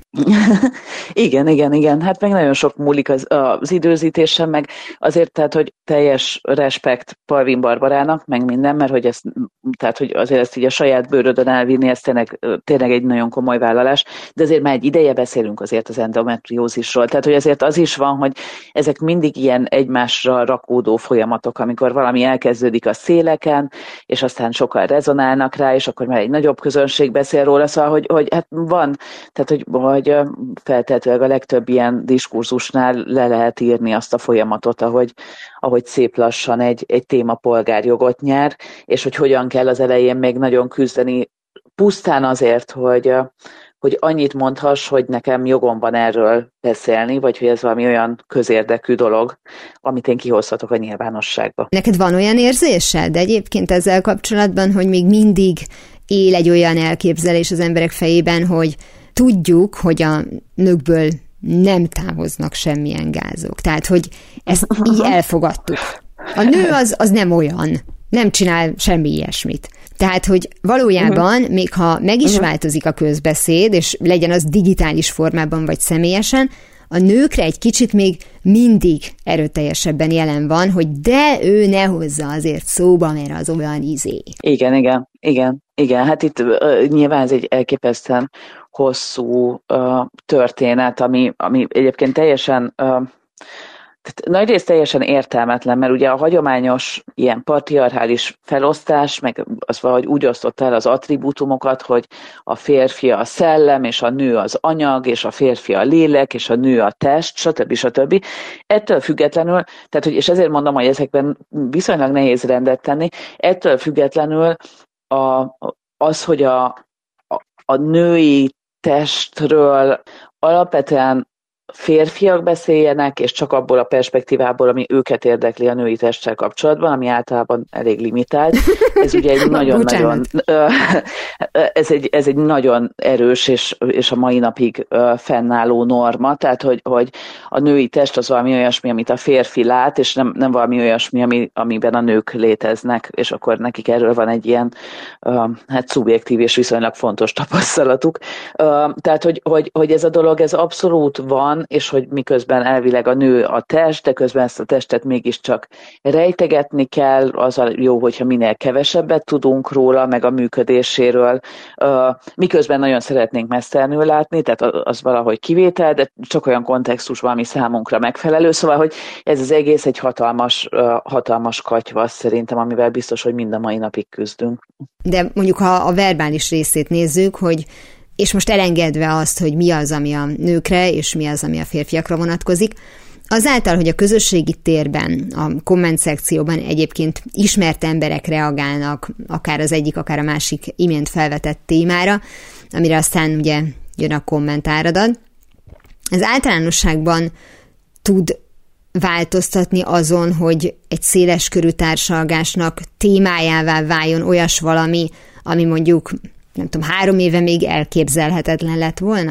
igen, igen, igen. Hát meg nagyon sok múlik az, az időzítésen, meg azért, tehát, hogy teljes respekt Parvin Barbarának, meg minden, mert hogy ezt, tehát, hogy azért ezt így a saját bőrödön elvinni, ez tényleg, tényleg egy nagyon komoly vállalás, de azért már egy ideje beszélünk azért az endometriózisról, tehát, hogy azért az is van, hogy ezek mindig ilyen egymásra rakódó folyamatok, amikor valami elkezdődik a széleken, és aztán sokan rezonálnak rá, és akkor már egy nagyobb közönség beszél róla, szóval, hogy, hogy hát van, tehát, hogy, hogy feltétlenül a legtöbb ilyen diskurzusnál le lehet írni azt a folyamatot, ahogy, ahogy szép lassan egy, egy téma polgárjogot nyer, és hogy hogyan kell az elején még nagyon küzdeni pusztán azért, hogy, hogy annyit mondhass, hogy nekem jogom van erről beszélni, vagy hogy ez valami olyan közérdekű dolog, amit én kihozhatok a nyilvánosságba. Neked van olyan érzésed egyébként ezzel kapcsolatban, hogy még mindig él egy olyan elképzelés az emberek fejében, hogy tudjuk, hogy a nőkből nem távoznak semmilyen gázok. Tehát, hogy ezt így elfogadtuk. A nő az, az nem olyan, nem csinál semmi ilyesmit. Tehát, hogy valójában, uh-huh. még ha meg is uh-huh. változik a közbeszéd, és legyen az digitális formában, vagy személyesen, a nőkre egy kicsit még mindig erőteljesebben jelen van, hogy de ő ne hozza azért szóba, mert az olyan izé. Igen, igen, igen, igen. Hát itt uh, nyilván ez egy elképesztően hosszú uh, történet, ami, ami egyébként teljesen... Uh, Tehát nagyrészt teljesen értelmetlen, mert ugye a hagyományos ilyen patriarchális felosztás, meg az valahogy úgy osztott el az attribútumokat, hogy a férfi a szellem, és a nő az anyag, és a férfi a lélek, és a nő a test, stb. stb. Ettől függetlenül, tehát, hogy, és ezért mondom, hogy ezekben viszonylag nehéz rendet tenni, ettől függetlenül a, az, hogy a, a, a női testről alapvetően férfiak beszéljenek, és csak abból a perspektívából, ami őket érdekli a női testtel kapcsolatban, ami általában elég limitált. Ez ugye egy nagyon-nagyon ez egy, ez egy nagyon erős és, és a mai napig fennálló norma, tehát hogy, hogy a női test az valami olyasmi, amit a férfi lát, és nem, nem valami olyasmi, ami, amiben a nők léteznek, és akkor nekik erről van egy ilyen hát szubjektív és viszonylag fontos tapasztalatuk. Tehát, hogy, hogy, hogy ez a dolog, ez abszolút van, és hogy miközben elvileg a nő a test, de közben ezt a testet mégiscsak rejtegetni kell, az a jó, hogyha minél kevesebbet tudunk róla, meg a működéséről, miközben nagyon szeretnénk mesztelenül látni, tehát az valahogy kivétel, de csak olyan kontextusban, ami számunkra megfelelő, szóval, hogy ez az egész egy hatalmas, hatalmas katyvasz szerintem, amivel biztos, hogy mind a mai napig küzdünk. De mondjuk, ha a verbális részét nézzük, hogy és most elengedve azt, hogy mi az, ami a nőkre, és mi az, ami a férfiakra vonatkozik, azáltal, hogy a közösségi térben, a komment szekcióban egyébként ismert emberek reagálnak, akár az egyik, akár a másik imént felvetett témára, amire aztán ugye jön a kommentáradat, ez általánosságban tud változtatni azon, hogy egy széleskörű társalgásnak témájává váljon olyas valami, ami mondjuk nem tudom, három éve még elképzelhetetlen lett volna?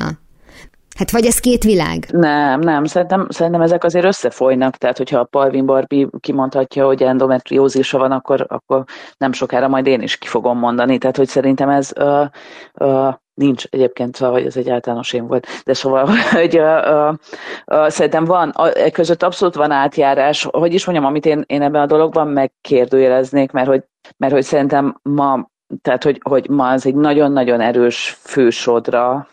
Hát vagy ez két világ? Nem, nem, szerintem, szerintem ezek azért összefolynak, tehát hogyha a Palvin Barbie kimondhatja, hogy endometriózisa van, akkor, akkor nem sokára majd én is ki fogom mondani, tehát hogy szerintem ez uh, uh, nincs egyébként, szóval, hogy ez egy általános én volt, de szóval, hogy uh, uh, uh, szerintem van, e között abszolút van átjárás, hogy is mondjam, amit én, én ebben a dologban megkérdőjeleznék, mert hogy, mert hogy szerintem ma Tehát, hogy, hogy ma ez egy nagyon-nagyon erős fősodra,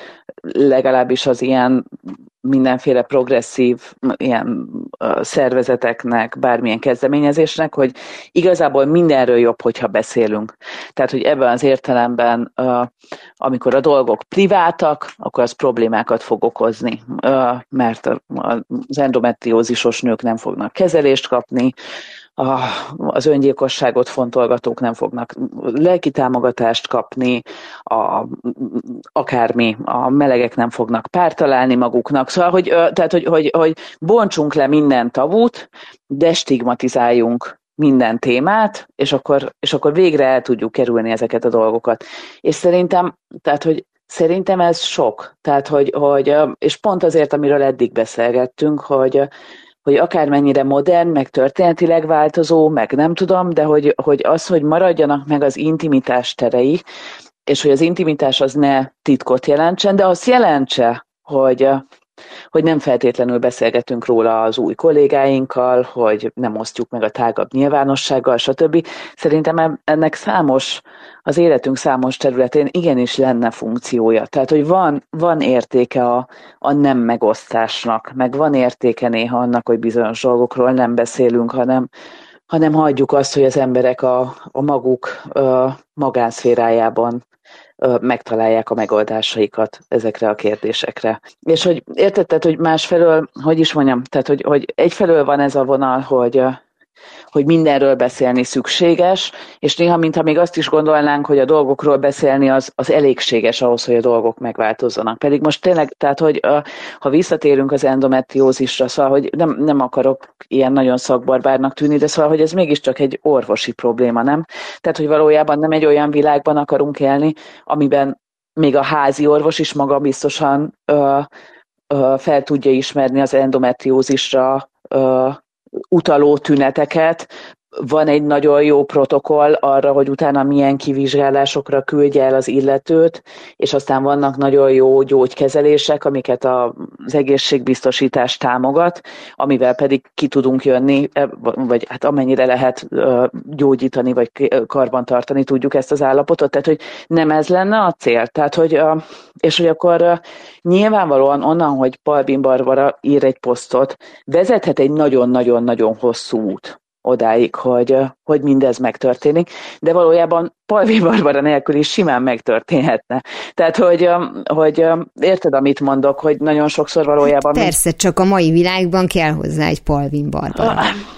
legalábbis az ilyen mindenféle progresszív ilyen szervezeteknek, bármilyen kezdeményezésnek, hogy igazából mindenről jobb, hogyha beszélünk. Tehát, hogy ebben az értelemben, amikor a dolgok privátak, akkor az problémákat fog okozni, mert az endometriózisos nők nem fognak kezelést kapni, az öngyilkosságot fontolgatók nem fognak lelki támogatást kapni, a, akármi, a melegek nem fognak párt találni maguknak. Szóval, hogy, tehát, hogy, hogy, hogy bontsunk le minden tabut, de stigmatizáljunk minden témát, és akkor, és akkor végre el tudjuk kerülni ezeket a dolgokat. És szerintem, tehát, hogy Szerintem ez sok. Tehát, hogy, hogy, és pont azért, amiről eddig beszélgettünk, hogy hogy akármennyire modern, meg történetileg változó, meg nem tudom, de hogy, hogy az, hogy maradjanak meg az intimitás terei, és hogy az intimitás az ne titkot jelentsen, de azt jelentse, hogy, hogy nem feltétlenül beszélgetünk róla az új kollégáinkkal, hogy nem osztjuk meg a tágabb nyilvánossággal, stb. Szerintem ennek számos, az életünk számos területén igenis lenne funkciója. Tehát, hogy van, van értéke a, a nem megosztásnak, meg van értéke néha annak, hogy bizonyos dolgokról nem beszélünk, hanem, hanem hagyjuk azt, hogy az emberek a, a maguk a magánszférájában megtalálják a megoldásaikat ezekre a kérdésekre. És hogy érted, tehát, hogy másfelől, hogy is mondjam, tehát, hogy, hogy egyfelől van ez a vonal, hogy, hogy mindenről beszélni szükséges, és néha, mintha még azt is gondolnánk, hogy a dolgokról beszélni az, az elégséges ahhoz, hogy a dolgok megváltozzanak. Pedig most tényleg, tehát, hogy a, ha visszatérünk az endometriózisra, szóval, hogy nem, nem akarok ilyen nagyon szakbarbárnak tűnni, de szóval, hogy ez mégiscsak egy orvosi probléma, nem? Tehát, hogy valójában nem egy olyan világban akarunk élni, amiben még a házi orvos is maga biztosan ö, ö, fel tudja ismerni az endometriózisra ö, utaló tüneteket. Van egy nagyon jó protokoll arra, hogy utána milyen kivizsgálásokra küldje el az illetőt, és aztán vannak nagyon jó gyógykezelések, amiket az egészségbiztosítás támogat, amivel pedig ki tudunk jönni, vagy hát amennyire lehet gyógyítani, vagy karbantartani tudjuk ezt az állapotot. Tehát, hogy nem ez lenne a cél. Tehát, hogy, és hogy akkor nyilvánvalóan onnan, hogy Palvin Barbara ír egy posztot, vezethet egy nagyon-nagyon-nagyon hosszú út odáig, hogy, hogy mindez megtörténik, de valójában Palvin Barbara nélkül is simán megtörténhetne. Tehát, hogy, hogy érted, amit mondok, hogy nagyon sokszor valójában... Persze, mi... csak a mai világban kell hozzá egy Palvin Barbara.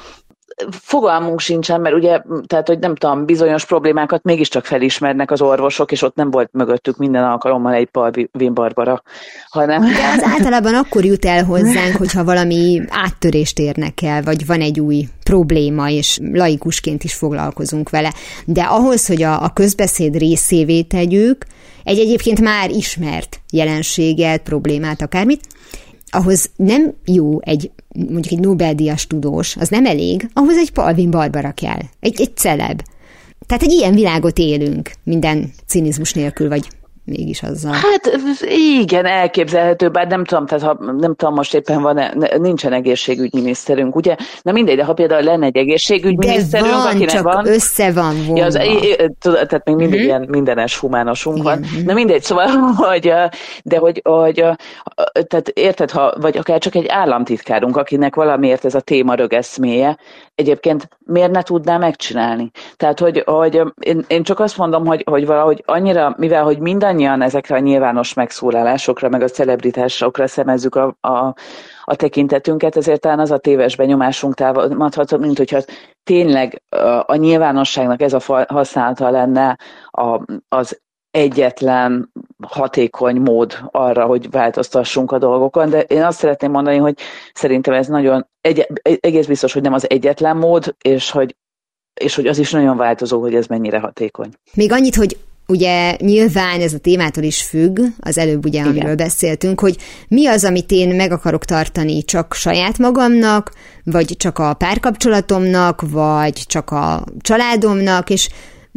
Fogalmunk sincsen, mert ugye, tehát, hogy nem tudom, bizonyos problémákat mégiscsak felismernek az orvosok, és ott nem volt mögöttük minden alkalommal egy Palvin Barbara, hanem... De az általában akkor jut el hozzánk, hogyha valami áttörést érnek el, vagy van egy új probléma, és laikusként is foglalkozunk vele. De ahhoz, hogy a, a közbeszéd részévé tegyük, egy egyébként már ismert jelenséget, problémát, akármit, ahhoz nem jó egy, mondjuk egy Nobel-díjas tudós, az nem elég, ahhoz egy Palvin Barbara kell, egy, egy celeb. Tehát egy ilyen világot élünk, minden cinizmus nélkül, vagy mégis azzal. Hát igen, elképzelhető, bár nem tudom, tehát ha nem tudom, most éppen van, nincsen egészségügyminiszterünk, ugye? Na mindegy, de ha például lenne egy egészségügyminiszterünk, de van, akinek csak van, össze van vonva. Ja, az, tehát még mindig mm-hmm. ilyen mindenes humánosunk igen. van. Na mindegy, szóval, hogy, de hogy, hogy tehát érted, ha, vagy akár csak egy államtitkárunk, akinek valamiért ez a téma rögeszméje, egyébként miért ne tudná megcsinálni? Tehát, hogy, hogy én, én csak azt mondom, hogy, hogy valahogy annyira, mivel, hogy mindannyian ezekre a nyilvános megszólalásokra, meg a celebritásokra szemezzük a, a, a tekintetünket, ezért talán az a téves benyomásunk támadható, mint hogyha tényleg a, a nyilvánosságnak ez a használata lenne a, az egyetlen hatékony mód arra, hogy változtassunk a dolgokon, de én azt szeretném mondani, hogy szerintem ez nagyon, egy, egész biztos, hogy nem az egyetlen mód, és hogy, és hogy az is nagyon változó, hogy ez mennyire hatékony. Még annyit, hogy ugye nyilván ez a témától is függ, az előbb ugye, amiről igen. beszéltünk, hogy mi az, amit én meg akarok tartani csak saját magamnak, vagy csak a párkapcsolatomnak, vagy csak a családomnak, és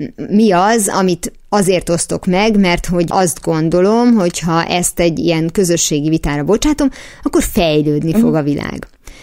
mi az, amit azért osztok meg, mert hogy azt gondolom, hogy ha ezt egy ilyen közösségi vitára bocsátom, akkor fejlődni uh-huh. fog a világ.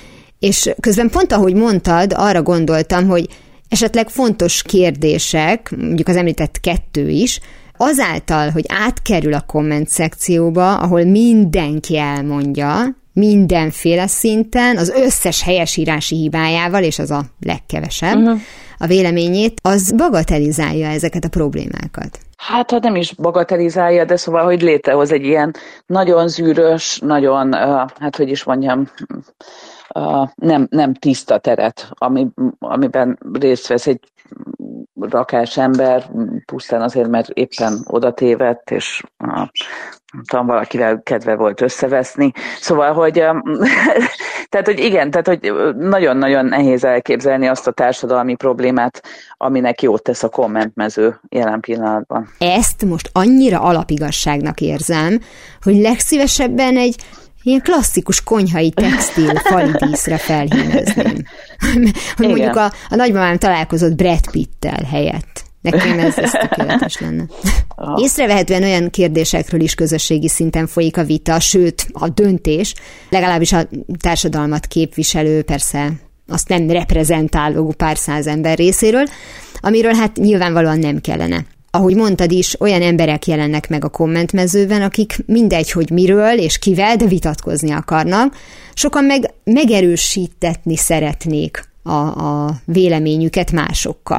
És közben pont ahogy mondtad, arra gondoltam, hogy esetleg fontos kérdések, mondjuk az említett kettő is, azáltal, hogy átkerül a komment szekcióba, ahol mindenki elmondja, mindenféle szinten, az összes helyesírási hibájával, és az a legkevesebb, uh-huh. a véleményét, az bagatelizálja ezeket a problémákat. Hát, ha nem is bagatelizálja, de szóval, hogy létrehoz egy ilyen nagyon zűrös, nagyon, uh, hát hogy is mondjam, uh, nem, nem tiszta teret, ami, amiben részt vesz egy rakás ember, pusztán azért, mert éppen oda tévedt, és uh, tudom, valakivel kedve volt összeveszni. Szóval, hogy tehát, hogy igen, tehát, hogy nagyon-nagyon nehéz elképzelni azt a társadalmi problémát, aminek jót tesz a kommentmező jelen pillanatban. Ezt most annyira alapigasságnak érzem, hogy legszívesebben egy ilyen klasszikus konyhai textil falidíszre felhímezném. Hogy igen. mondjuk a, a nagymamám találkozott Brad Pittel helyett. Nekem ez, ez tökéletes lenne. Ah. Észrevehetően olyan kérdésekről is közösségi szinten folyik a vita, sőt a döntés, legalábbis a társadalmat képviselő, persze azt nem reprezentáló pár száz ember részéről, amiről hát nyilvánvalóan nem kellene. Ahogy mondtad is, olyan emberek jelennek meg a kommentmezőben, akik mindegy, hogy miről és kivel, de vitatkozni akarnak. Sokan meg megerősítetni szeretnék a, a véleményüket másokkal.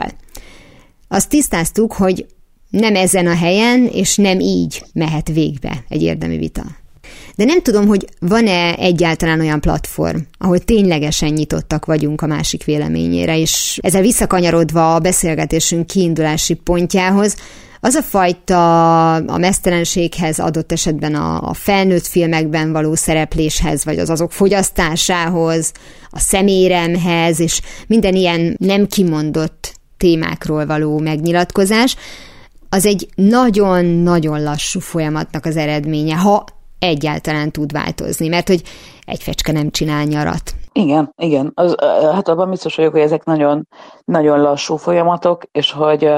Azt tisztáztuk, hogy nem ezen a helyen, és nem így mehet végbe egy érdemi vita. De nem tudom, hogy van-e egyáltalán olyan platform, ahol ténylegesen nyitottak vagyunk a másik véleményére, és ezzel visszakanyarodva a beszélgetésünk kiindulási pontjához, az a fajta a meztelenséghez, adott esetben a, a felnőtt filmekben való szerepléshez, vagy az azok fogyasztásához, a szeméremhez, és minden ilyen nem kimondott témákról való megnyilatkozás, az egy nagyon-nagyon lassú folyamatnak az eredménye, ha egyáltalán tud változni, mert hogy egy fecske nem csinál nyarat. Igen, igen. Az, hát abban biztos vagyok, hogy ezek nagyon, nagyon lassú folyamatok, és hogy,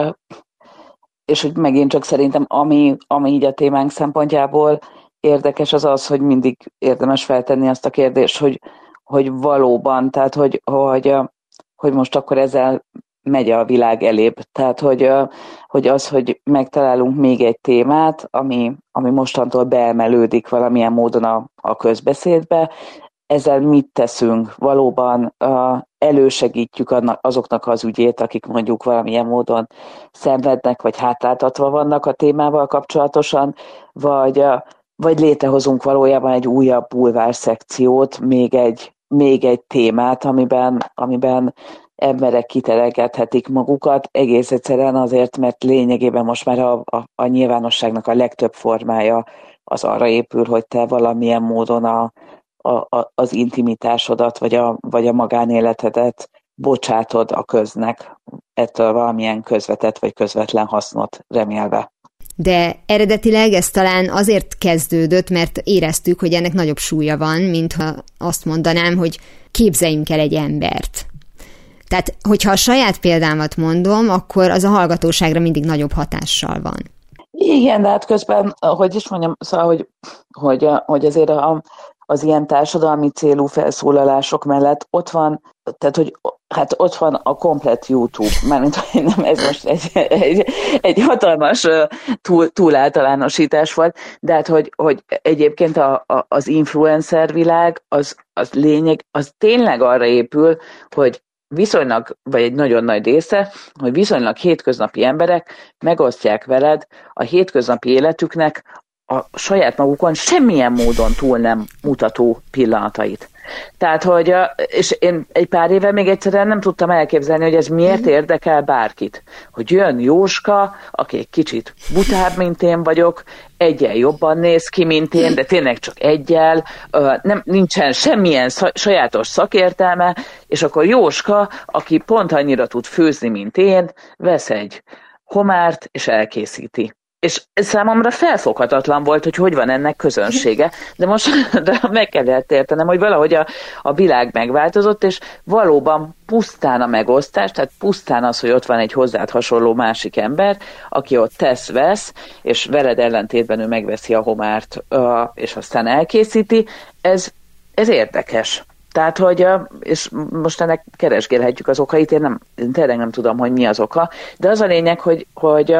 és hogy megint csak szerintem, ami, ami így a témánk szempontjából érdekes, az az, hogy mindig érdemes feltenni azt a kérdést, hogy, hogy valóban, tehát hogy, hogy, hogy most akkor ezzel megy a világ elébb. Tehát, hogy, hogy az, hogy megtalálunk még egy témát, ami, ami mostantól beemelődik valamilyen módon a, a közbeszédbe, ezzel mit teszünk? Valóban uh, elősegítjük annak, azoknak az ügyét, akik mondjuk valamilyen módon szenvednek, vagy hátráltatva vannak a témával kapcsolatosan, vagy, uh, vagy létrehozunk valójában egy újabb bulvár szekciót, még egy, még egy témát, amiben, amiben emberek kiteregethetik magukat, egész egyszerűen azért, mert lényegében most már a, a, a nyilvánosságnak a legtöbb formája az arra épül, hogy te valamilyen módon a, a, a, az intimitásodat, vagy a, vagy a magánéletedet bocsátod a köznek, ettől valamilyen közvetett vagy közvetlen hasznot remélve. De eredetileg ez talán azért kezdődött, mert éreztük, hogy ennek nagyobb súlya van, mintha azt mondanám, hogy képzeljünk el egy embert. Tehát, hogyha a saját példámat mondom, akkor az a hallgatóságra mindig nagyobb hatással van. Igen, de hát közben, hogy is mondjam, szóval, hogy, hogy, hogy azért a, az ilyen társadalmi célú felszólalások mellett ott van, tehát, hogy hát ott van a komplett YouTube, mármint, hogy nem, ez most egy, egy, egy hatalmas túl, túláltalánosítás volt, de hát, hogy, hogy egyébként a, a, az influencer világ, az, az lényeg, az tényleg arra épül, hogy viszonylag, vagy egy nagyon nagy része, hogy viszonylag hétköznapi emberek megosztják veled a hétköznapi életüknek a saját magukon semmilyen módon túl nem mutató pillanatait. Tehát, hogy, és én egy pár éve még egyszerűen nem tudtam elképzelni, hogy ez miért érdekel bárkit. Hogy jön Jóska, aki egy kicsit butább, mint én vagyok, eggyel jobban néz ki, mint én, de tényleg csak eggyel, nem, nincsen semmilyen sajátos szakértelme, és akkor Jóska, aki pont annyira tud főzni, mint én, vesz egy homárt, és elkészíti. És számomra felfoghatatlan volt, hogy hogy van ennek közönsége, de most de meg kellett értenem, hogy valahogy a, a világ megváltozott, és valóban pusztán a megosztás, tehát pusztán az, hogy ott van egy hozzád hasonló másik ember, aki ott tesz-vesz, és veled ellentétben ő megveszi a homárt, és aztán elkészíti, ez, ez érdekes. Tehát, hogy, és most ennek keresgélhetjük az okait, én, nem, én tényleg nem tudom, hogy mi az oka, de az a lényeg, hogy, hogy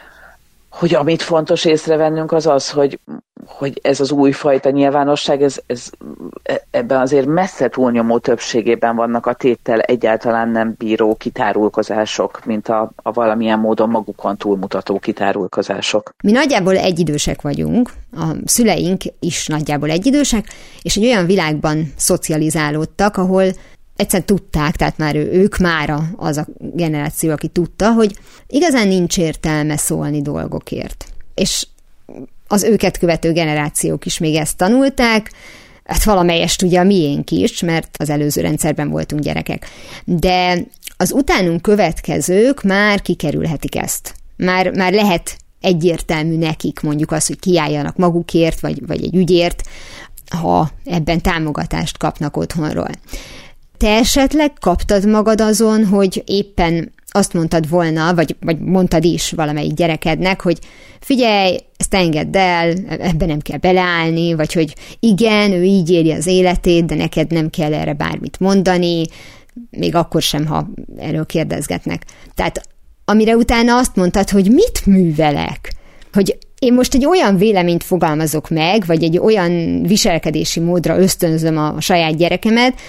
hogy amit fontos észrevennünk az az, hogy, hogy ez az újfajta nyilvánosság, ez, ez, ebben azért messze túlnyomó többségében vannak a téttel egyáltalán nem bíró kitárulkozások, mint a, a valamilyen módon magukon túlmutató kitárulkozások. Mi nagyjából egyidősek vagyunk, a szüleink is nagyjából egyidősek, és egy olyan világban szocializálódtak, ahol egyszerűen tudták, tehát már ő, ők mára az a generáció, aki tudta, hogy igazán nincs értelme szólni dolgokért. És az őket követő generációk is még ezt tanulták, hát valamelyest ugye a miénk is, mert az előző rendszerben voltunk gyerekek. De az utánunk következők már kikerülhetik ezt. Már, már lehet egyértelmű nekik mondjuk az, hogy kiálljanak magukért, vagy, vagy egy ügyért, ha ebben támogatást kapnak otthonról. Te esetleg kaptad magad azon, hogy éppen azt mondtad volna, vagy, vagy mondtad is valamelyik gyerekednek, hogy figyelj, ezt engedd el, ebben nem kell beleállni, vagy hogy igen, ő így éli az életét, de neked nem kell erre bármit mondani, még akkor sem, ha erről kérdezgetnek. Tehát amire utána azt mondtad, hogy mit művelek? Hogy én most egy olyan véleményt fogalmazok meg, vagy egy olyan viselkedési módra ösztönzöm a saját gyerekemet,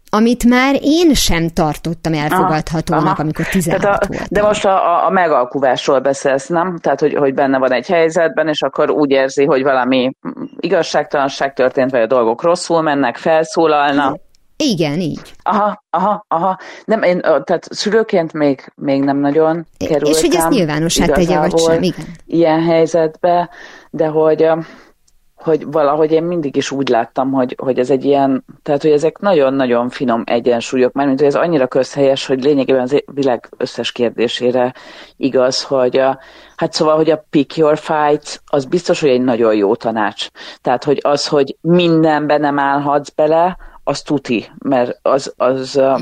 amit már én sem tartottam elfogadhatónak, aha, amikor tizenhat voltam. De most a, a megalkuvásról beszélsz, nem? Tehát, hogy, hogy benne van egy helyzetben, és akkor úgy érzi, hogy valami igazságtalanság történt, vagy a dolgok rosszul mennek, felszólalna. Igen, így. Aha, aha, aha. Nem, én, tehát szülőként még, még nem nagyon kerültem. És hogy ezt nyilvánossá tegye, vagy sem, igen. Ilyen helyzetbe, de hogy... hogy valahogy én mindig is úgy láttam, hogy, hogy ez egy ilyen, tehát hogy ezek nagyon-nagyon finom egyensúlyok, mármint hogy ez annyira közhelyes, hogy lényegében az világ összes kérdésére igaz, hogy a, hát szóval, hogy a pick your fights, az biztos, hogy egy nagyon jó tanács. Tehát, hogy az, hogy mindenben nem állhatsz bele, az tuti, mert az, az mm.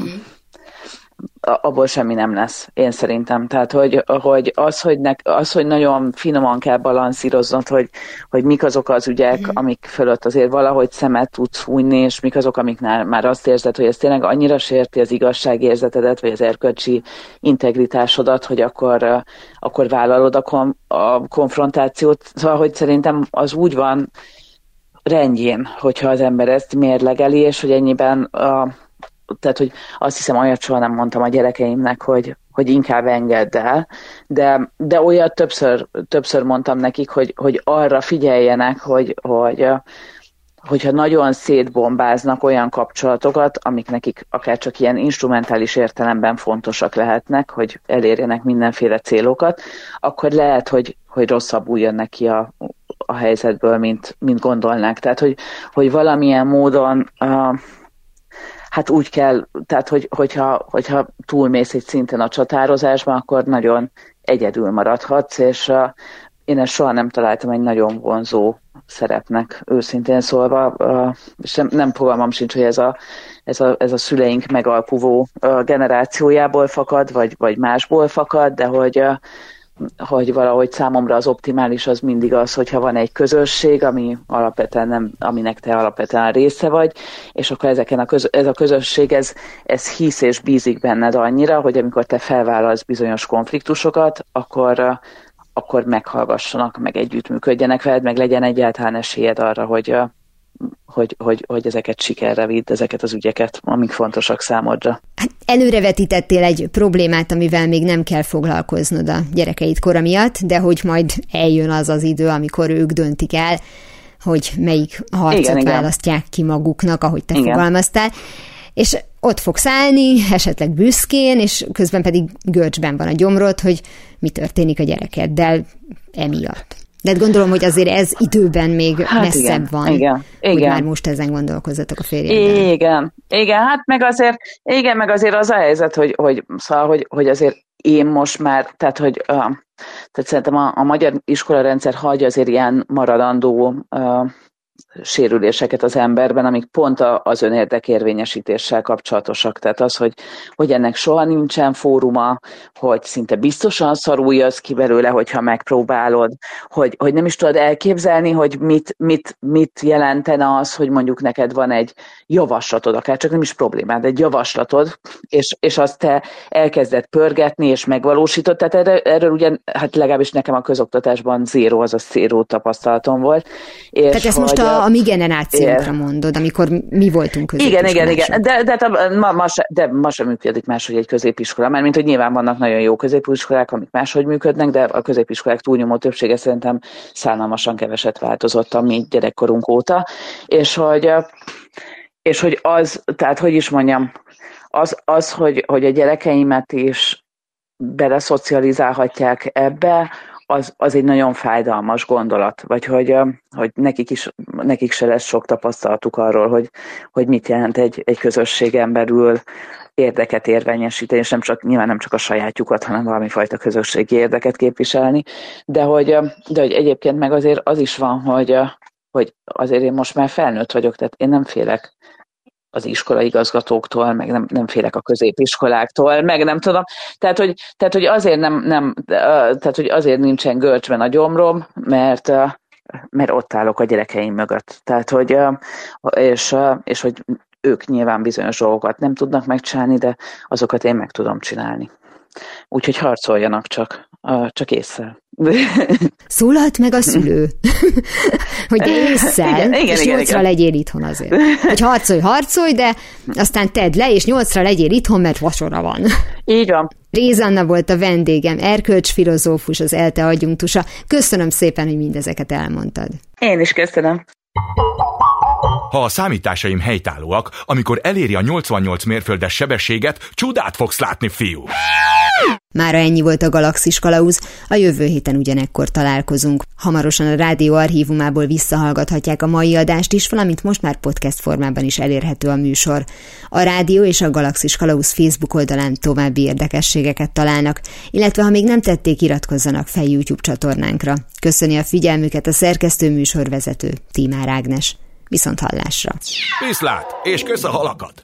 abból semmi nem lesz, én szerintem. Tehát, hogy, hogy, az, hogy ne, az, hogy nagyon finoman kell balanszíroznod, hogy, hogy mik azok az ügyek, mm. amik fölött azért valahogy szemet tudsz hújni, és mik azok, amiknál már azt érzed, hogy ez tényleg annyira sérti az igazságérzetedet, vagy az erkölcsi integritásodat, hogy akkor, akkor vállalod a, kom, a konfrontációt. Szóval, hogy szerintem az úgy van rendjén, hogyha az ember ezt mérlegeli, és hogy ennyiben a tehát, hogy azt hiszem, olyat soha nem mondtam a gyerekeimnek, hogy, hogy inkább engedd el, de, de olyat többször, többször mondtam nekik, hogy, hogy arra figyeljenek, hogy, hogy, hogyha nagyon szétbombáznak olyan kapcsolatokat, amik nekik akár csak ilyen instrumentális értelemben fontosak lehetnek, hogy elérjenek mindenféle célokat, akkor lehet, hogy, hogy rosszabbul jönnek ki a, a helyzetből, mint, mint gondolnák. Tehát, hogy, hogy valamilyen módon... Uh, Hát úgy kell, tehát hogy, hogyha, hogyha túlmész egy szinten a csatározásban, akkor nagyon egyedül maradhatsz, és uh, én ezt soha nem találtam egy nagyon vonzó szerepnek, őszintén szólva, uh, és nem, nem fogalmam sincs, hogy ez a, ez a, ez a szüleink megalkuvó uh, generációjából fakad, vagy, vagy másból fakad, de hogy uh, hogy valahogy számomra az optimális az mindig az, hogyha van egy közösség, ami alapvetően nem, aminek te alapvetően része vagy, és akkor ezeken a köz, ez a közösség, ez, ez hisz és bízik benned annyira, hogy amikor te felvállalsz bizonyos konfliktusokat, akkor, akkor meghallgassanak, meg együttműködjenek veled, meg legyen egyáltalán esélyed arra, hogy, hogy, hogy, hogy ezeket sikerre vidd, ezeket az ügyeket, amik fontosak számodra. Hát előrevetítettél egy problémát, amivel még nem kell foglalkoznod a gyerekeid kora miatt, de hogy majd eljön az az idő, amikor ők döntik el, hogy melyik harcot igen, választják igen. ki maguknak, ahogy te igen. fogalmaztál, és ott fogsz állni, esetleg büszkén, és közben pedig görcsben van a gyomrod, hogy mi történik a gyerekeddel emiatt. De hát gondolom, hogy azért ez időben még hát messzebb igen, van, igen, hogy igen. már most ezen gondolkozzatok a férjeddel. Igen, igen, hát meg azért, igen, meg azért az a helyzet, hogy, hogy, szóval, hogy, hogy azért én most már, tehát, hogy uh, tehát szerintem a, a magyar iskolarendszer hagy azért ilyen maradandó uh, sérüléseket az emberben, amik pont az önérdekérvényesítéssel kapcsolatosak. Tehát az, hogy, hogy ennek soha nincsen fóruma, hogy szinte biztosan szarul jössz ki belőle, hogyha megpróbálod, hogy, hogy nem is tudod elképzelni, hogy mit, mit, mit jelentene az, hogy mondjuk neked van egy javaslatod, akár csak nem is problémád, egy javaslatod, és, és azt te elkezded pörgetni, és megvalósítod. Tehát erről, erről ugyan, hát legalábbis nekem a közoktatásban zéró, az a zéró tapasztalatom volt. És tehát ezt most a, a mi generációnkra mondod, amikor mi voltunk középiskolások. Igen, igen, igen, de, de, de, ma, ma se, de ma sem működik máshogy egy középiskola, mert mint hogy nyilván vannak nagyon jó középiskolák, amik máshogy működnek, de a középiskolák túlnyomó többsége szerintem szánalmasan keveset változott a mi gyerekkorunk óta, és hogy, és hogy az, tehát hogy is mondjam, az, az hogy, hogy a gyerekeimet is beleszocializálhatják ebbe, Az, az egy nagyon fájdalmas gondolat, vagy hogy, hogy nekik, is, nekik se lesz sok tapasztalatuk arról, hogy, hogy mit jelent egy, egy közösségen belül érdeket érvényesíteni, és nem csak, nyilván nem csak a sajátjukat, hanem valami fajta közösségi érdeket képviselni, de hogy, de hogy egyébként meg azért az is van, hogy, hogy azért én most már felnőtt vagyok, tehát én nem félek az iskolai igazgatóktól, meg nem, nem félek a középiskoláktól, meg nem tudom. Tehát, hogy, tehát, hogy azért nem, nem, tehát, hogy azért nincsen görcsben a gyomrom, mert, mert ott állok a gyerekeim mögött. Tehát, hogy, és, és hogy ők nyilván bizonyos dolgokat nem tudnak megcsinálni, de azokat én meg tudom csinálni. Úgyhogy harcoljanak csak, csak ésszel. Szólalt meg a szülő, hogy de ésszel, igen, igen, és igen, nyolcra igen. legyél itthon azért. Hogy harcolj, harcolj, de aztán tedd le, és nyolcra legyél itthon, mert vacsora van. Így van. Réz Anna volt a vendégem, erkölcsfilozófus, az ELTE adjunktusa. Köszönöm szépen, hogy mindezeket elmondtad. Én is köszönöm. Ha a számításaim helytállóak, amikor eléri a nyolcvannyolc mérföldes sebességet, csodát fogsz látni, fiú! Mára ennyi volt a Galaxis Kalauz, a jövő héten ugyanekkor találkozunk. Hamarosan a rádió archívumából visszahallgathatják a mai adást is, valamint most már podcast formában is elérhető a műsor. A rádió és a Galaxis Kalauz Facebook oldalán további érdekességeket találnak, illetve ha még nem tették, iratkozzanak fel YouTube csatornánkra. Köszöni a figyelmüket a szerkesztő műsorvezető, Tímár Ágnes. Viszont hallásra. Viszlát, és kösz a halakat!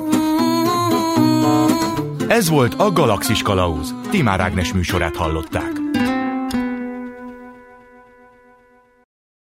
Ez volt a Galaxis Kalauz. Tímár Ágnes műsorát hallották.